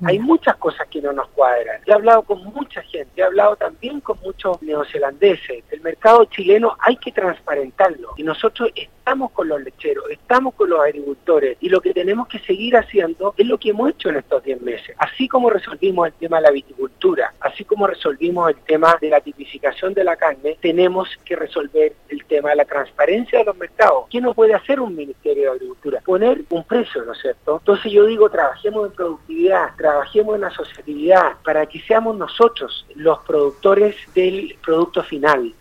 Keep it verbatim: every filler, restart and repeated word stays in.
Hay muchas cosas que no nos cuadran. He hablado con mucha gente, he hablado también con muchos neozelandeses. El mercado chileno hay que transparentarlo y nosotros estamos con los lecheros, estamos con los agricultores y lo que tenemos que seguir haciendo es lo que hemos hecho en estos diez meses. Así como resolvimos el tema de la viticultura, así como resolvimos el tema de la tipificación de la carne, tenemos que resolver el tema de la transparencia de los mercados. ¿Qué no puede hacer un Ministerio de Agricultura? Poner un precio, ¿no es cierto? Entonces yo digo, trabajemos en productividad, trabajemos en asociatividad, para que seamos nosotros los productores del producto final.